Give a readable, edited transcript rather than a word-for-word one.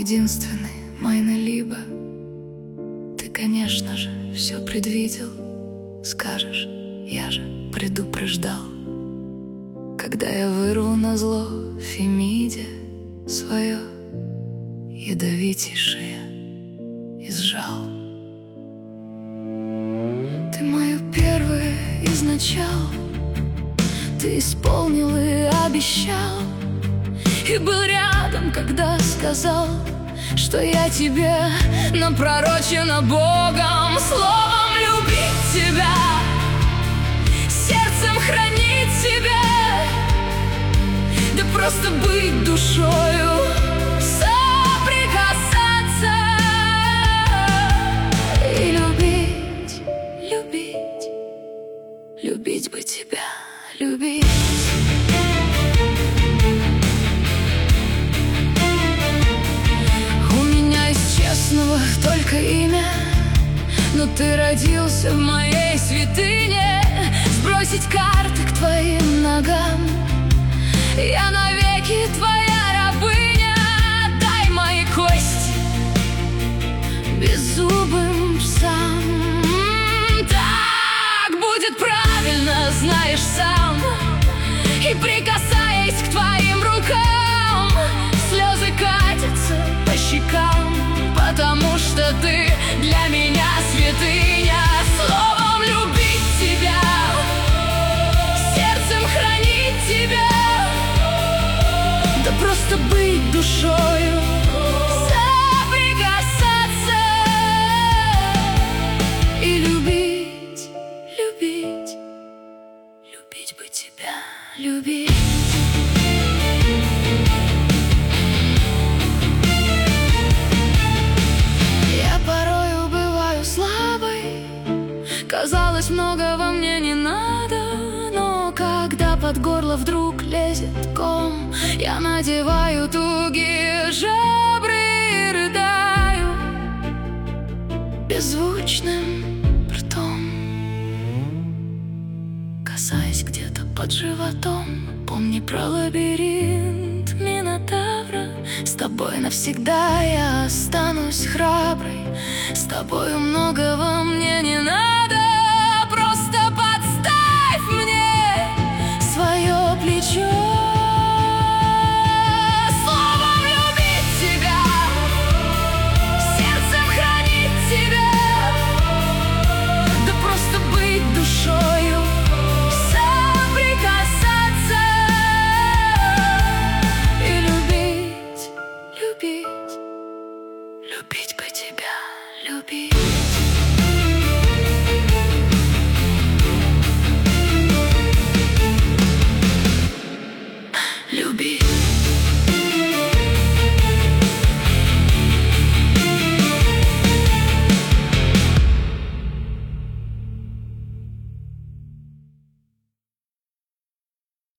единственный мой налибо. Ты, конечно же, все предвидел. Скажешь, я же предупреждал, когда я вырву назло Фемиде свое ядовитейшее изжал. Ты мое первое изначал, ты исполнил и обещал, и был рядом, когда сказал, что я тебе напророчена Богом. Словом любить тебя, сердцем хранить тебя, да просто быть душою, соприкасаться и любить, любить, любить бы тебя, любить. Только имя, но ты родился в моей святыне. Сбросить карты к твоим ногам, я навеки твоя рабыня. Дай мои кости беззубым псам. Так будет правильно, знаешь сам. И прикасаясь к твоим рукам, слезы катятся по щекам, потому что ты для меня святыня. Словом любить тебя, сердцем хранить тебя, да просто быть душою, соприкасаться и любить, любить, любить бы тебя, любить. Казалось, многого мне не надо, но когда под горло вдруг лезет ком, я надеваю тугие жабры и рыдаю беззвучным ртом, касаясь где-то под животом. Помни про лабиринт Минотавра. С тобой навсегда я останусь храброй, с тобою много